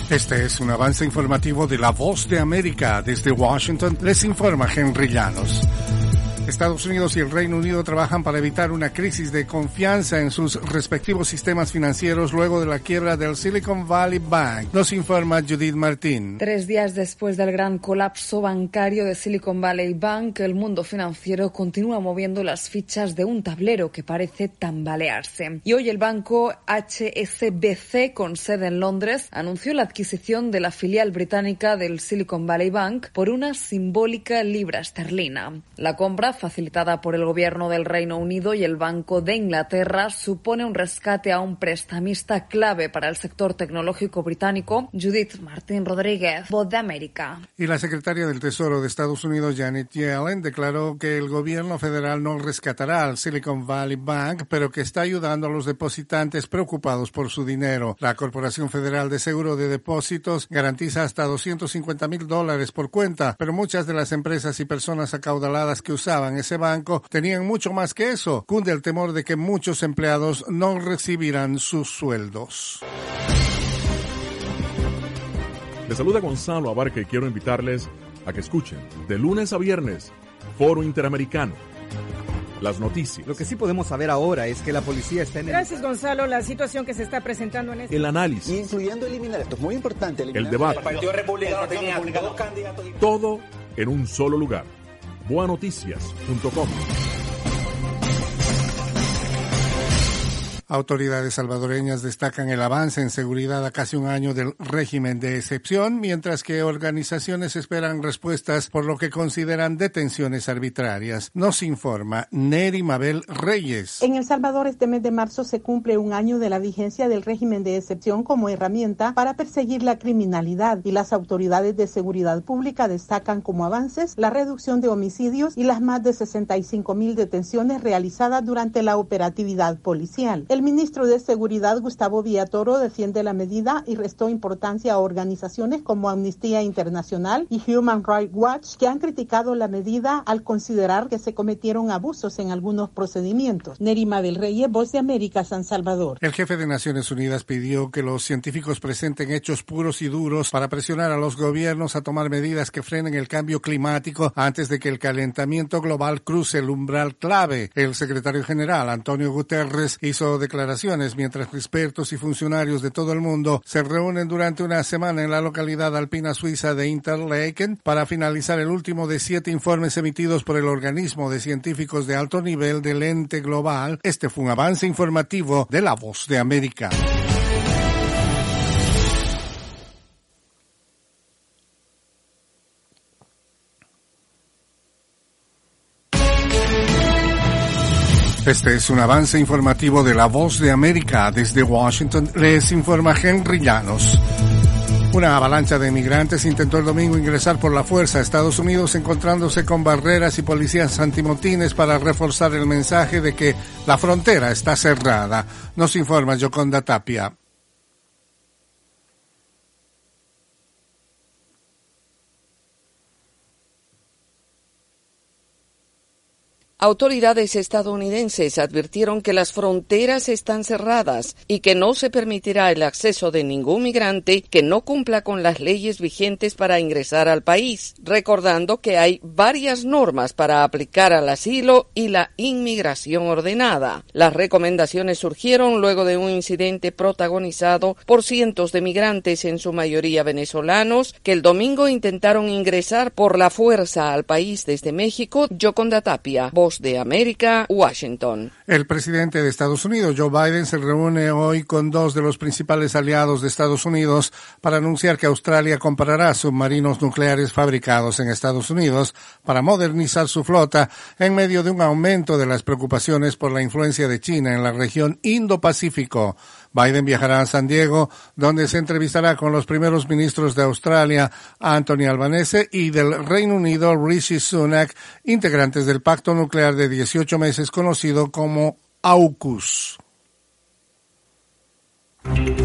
Este es un avance informativo de La Voz de América. Desde Washington les informa Henry Llanos. Estados Unidos y el Reino Unido trabajan para evitar una crisis de confianza en sus respectivos sistemas financieros luego de la quiebra del Silicon Valley Bank. Nos informa Judith Martín. 3 días después del gran colapso bancario de Silicon Valley Bank, el mundo financiero continúa moviendo las fichas de un tablero que parece tambalearse. Y hoy el banco HSBC, con sede en Londres, anunció la adquisición de la filial británica del Silicon Valley Bank por una simbólica libra esterlina. La compra, facilitada por el gobierno del Reino Unido y el Banco de Inglaterra, supone un rescate a un prestamista clave para el sector tecnológico británico. Judith Martín Rodríguez, Voz de América. Y la secretaria del Tesoro de Estados Unidos, Janet Yellen, declaró que el gobierno federal no rescatará al Silicon Valley Bank, pero que está ayudando a los depositantes preocupados por su dinero. La Corporación Federal de Seguro de Depósitos garantiza hasta $250,000 por cuenta, pero muchas de las empresas y personas acaudaladas que usaban ese banco tenían mucho más que eso. Cunde el temor de que muchos empleados no recibirán sus sueldos. Les saluda Gonzalo Abarca y quiero invitarles a que escuchen de lunes a viernes Foro Interamericano. Las noticias. Lo que sí podemos saber ahora es que la policía está en Gracias, Gonzalo. La situación que se está presentando en el análisis. Incluyendo eliminar, esto es muy importante. El debate. El Partido Republicano tenía 2 candidatos. Todo en un solo lugar. Boanoticias.com. Autoridades salvadoreñas destacan el avance en seguridad a casi un año del régimen de excepción, mientras que organizaciones esperan respuestas por lo que consideran detenciones arbitrarias. Nos informa Neri Mabel Reyes. En El Salvador, este mes de marzo se cumple un año de la vigencia del régimen de excepción como herramienta para perseguir la criminalidad, y las autoridades de seguridad pública destacan como avances la reducción de homicidios y las más de 65,000 detenciones realizadas durante la operatividad policial. El ministro de Seguridad, Gustavo Villatoro, defiende la medida y restó importancia a organizaciones como Amnistía Internacional y Human Rights Watch, que han criticado la medida al considerar que se cometieron abusos en algunos procedimientos. Neri Mabel Reyes, Voz de América, San Salvador. El jefe de Naciones Unidas pidió que los científicos presenten hechos puros y duros para presionar a los gobiernos a tomar medidas que frenen el cambio climático antes de que el calentamiento global cruce el umbral clave. El secretario general, Antonio Guterres, hizo declaraciones mientras expertos y funcionarios de todo el mundo se reúnen durante una semana en la localidad alpina suiza de Interlaken para finalizar el último de 7 informes emitidos por el organismo de científicos de alto nivel del ente global. Este fue un avance informativo de La Voz de América. Este es un avance informativo de La Voz de América. Desde Washington les informa Henry Llanos. Una avalancha de migrantes intentó el domingo ingresar por la fuerza a Estados Unidos, encontrándose con barreras y policías antimotines para reforzar el mensaje de que la frontera está cerrada. Nos informa Yoconda Tapia. Autoridades estadounidenses advirtieron que las fronteras están cerradas y que no se permitirá el acceso de ningún migrante que no cumpla con las leyes vigentes para ingresar al país, recordando que hay varias normas para aplicar al asilo y la inmigración ordenada. Las recomendaciones surgieron luego de un incidente protagonizado por cientos de migrantes, en su mayoría venezolanos, que el domingo intentaron ingresar por la fuerza al país desde México. Yoconda Tapia, Voz de América, Washington. El presidente de Estados Unidos, Joe Biden, se reúne hoy con 2 de los principales aliados de Estados Unidos para anunciar que Australia comprará submarinos nucleares fabricados en Estados Unidos para modernizar su flota en medio de un aumento de las preocupaciones por la influencia de China en la región Indo-Pacífico. Biden viajará a San Diego, donde se entrevistará con los primeros ministros de Australia, Anthony Albanese, y del Reino Unido, Rishi Sunak, integrantes del pacto nuclear de 18 meses conocido como AUKUS.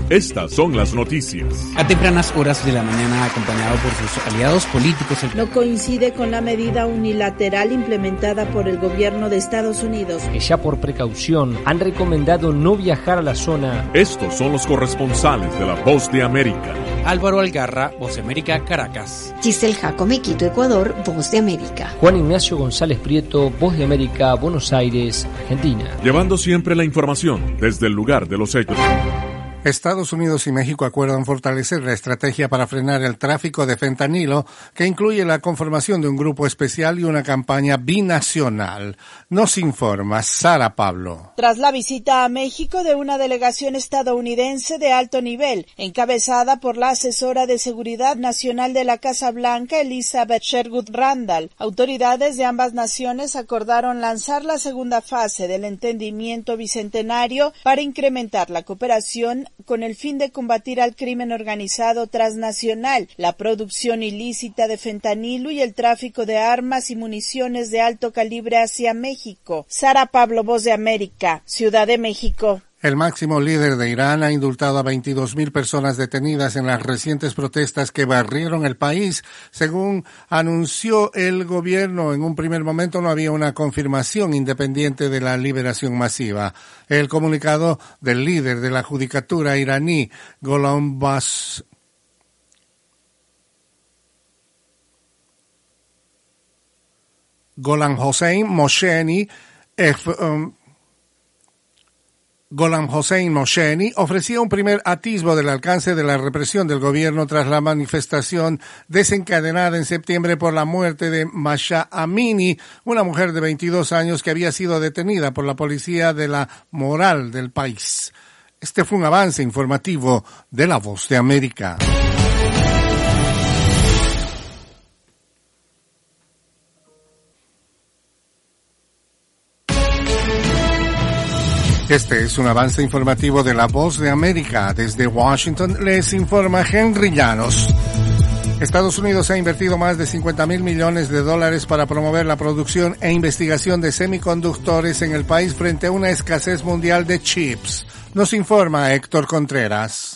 Estas son las noticias. A tempranas horas de la mañana, acompañado por sus aliados políticos. No coincide con la medida unilateral implementada por el gobierno de Estados Unidos, que ya por precaución han recomendado no viajar a la zona. Estos son los corresponsales de La Voz de América. Álvaro Algarra, Voz de América, Caracas. Giselle Jacome, Quito, Ecuador, Voz de América. Juan Ignacio González Prieto, Voz de América, Buenos Aires, Argentina. Llevando siempre la información desde el lugar de los hechos. Estados Unidos y México acuerdan fortalecer la estrategia para frenar el tráfico de fentanilo, que incluye la conformación de un grupo especial y una campaña binacional. Nos informa Sara Pablo. Tras la visita a México de una delegación estadounidense de alto nivel, encabezada por la asesora de Seguridad Nacional de la Casa Blanca, Elizabeth Sherwood Randall, autoridades de ambas naciones acordaron lanzar la segunda fase del entendimiento bicentenario para incrementar la cooperación con el fin de combatir al crimen organizado transnacional, la producción ilícita de fentanilo y el tráfico de armas y municiones de alto calibre hacia México. Sara Pablo, Voz de América, Ciudad de México. El máximo líder de Irán ha indultado a 22,000 personas detenidas en las recientes protestas que barrieron el país. Según anunció el gobierno, en un primer momento no había una confirmación independiente de la liberación masiva. El comunicado del líder de la judicatura iraní, Gholam Hossein Mohseni ofrecía un primer atisbo del alcance de la represión del gobierno tras la manifestación desencadenada en septiembre por la muerte de Masha Amini, una mujer de 22 años que había sido detenida por la policía de la moral del país. Este fue un avance informativo de La Voz de América. Este es un avance informativo de La Voz de América. Desde Washington les informa Henry Llanos. Estados Unidos ha invertido más de $50,000 millones para promover la producción e investigación de semiconductores en el país frente a una escasez mundial de chips. Nos informa Héctor Contreras.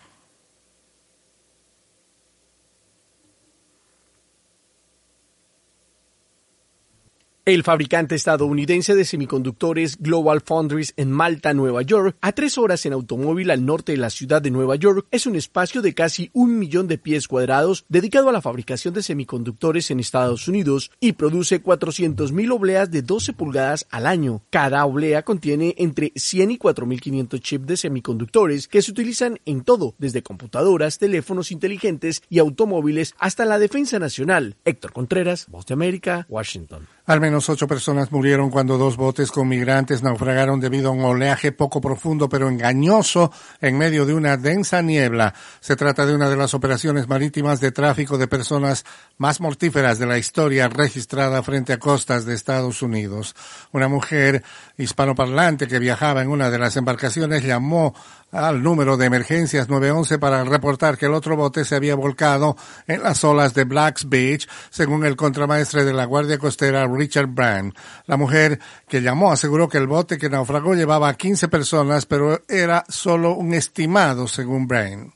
El fabricante estadounidense de semiconductores GlobalFoundries en Malta, Nueva York, a 3 horas en automóvil al norte de la ciudad de Nueva York, es un espacio de casi 1 millón de pies cuadrados dedicado a la fabricación de semiconductores en Estados Unidos y produce 400,000 obleas de 12 pulgadas al año. Cada oblea contiene entre 100 y 4,500 chips de semiconductores que se utilizan en todo, desde computadoras, teléfonos inteligentes y automóviles hasta la defensa nacional. Héctor Contreras, Voz de América, Washington. Al menos 8 personas murieron cuando 2 botes con migrantes naufragaron debido a un oleaje poco profundo pero engañoso en medio de una densa niebla. Se trata de una de las operaciones marítimas de tráfico de personas más mortíferas de la historia registrada frente a costas de Estados Unidos. Una mujer hispanoparlante que viajaba en una de las embarcaciones llamó al número de emergencias 911 para reportar que el otro bote se había volcado en las olas de Blacks Beach, según el contramaestre de la Guardia Costera Richard Brand. La mujer que llamó aseguró que el bote que naufragó llevaba a 15 personas, pero era solo un estimado, según Brand.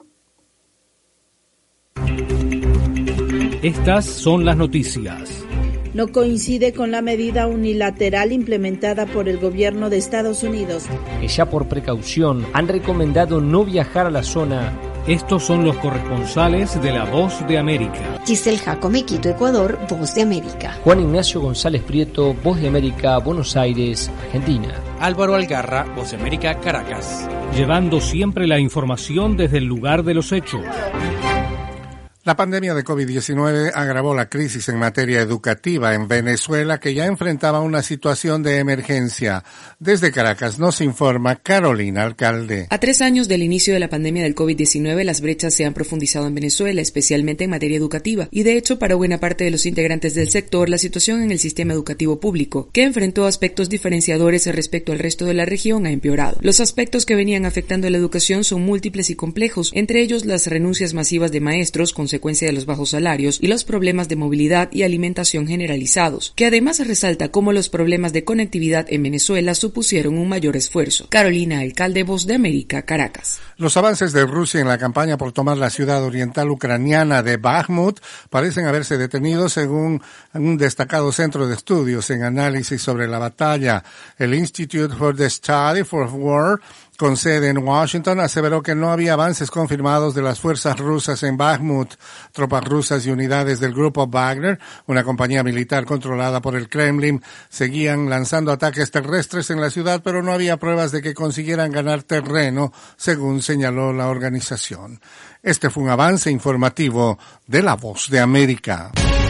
Estas son las noticias. No coincide con la medida unilateral implementada por el gobierno de Estados Unidos, que ya por precaución han recomendado no viajar a la zona. Estos son los corresponsales de La Voz de América. Giselle Jacome, Quito, Ecuador, Voz de América. Juan Ignacio González Prieto, Voz de América, Buenos Aires, Argentina. Álvaro Algarra, Voz de América, Caracas. Llevando siempre la información desde el lugar de los hechos. La pandemia de COVID-19 agravó la crisis en materia educativa en Venezuela, que ya enfrentaba una situación de emergencia. Desde Caracas nos informa Carolina Alcalde. A 3 años del inicio de la pandemia del COVID-19, las brechas se han profundizado en Venezuela, especialmente en materia educativa. Y de hecho, para buena parte de los integrantes del sector, la situación en el sistema educativo público, que enfrentó aspectos diferenciadores respecto al resto de la región, ha empeorado. Los aspectos que venían afectando a la educación son múltiples y complejos, entre ellos las renuncias masivas de maestros, consecuencias consecuencia de los bajos salarios y los problemas de movilidad y alimentación generalizados, que además resalta cómo los problemas de conectividad en Venezuela supusieron un mayor esfuerzo. Carolina Alcalde, Voz de América, Caracas. Los avances de Rusia en la campaña por tomar la ciudad oriental ucraniana de Bakhmut parecen haberse detenido según un destacado centro de estudios en análisis sobre la batalla. El Institute for the Study of War, con sede en Washington, aseveró que no había avances confirmados de las fuerzas rusas en Bakhmut. Tropas rusas y unidades del grupo Wagner, una compañía militar controlada por el Kremlin, seguían lanzando ataques terrestres en la ciudad, pero no había pruebas de que consiguieran ganar terreno, según señaló la organización. Este fue un avance informativo de La Voz de América.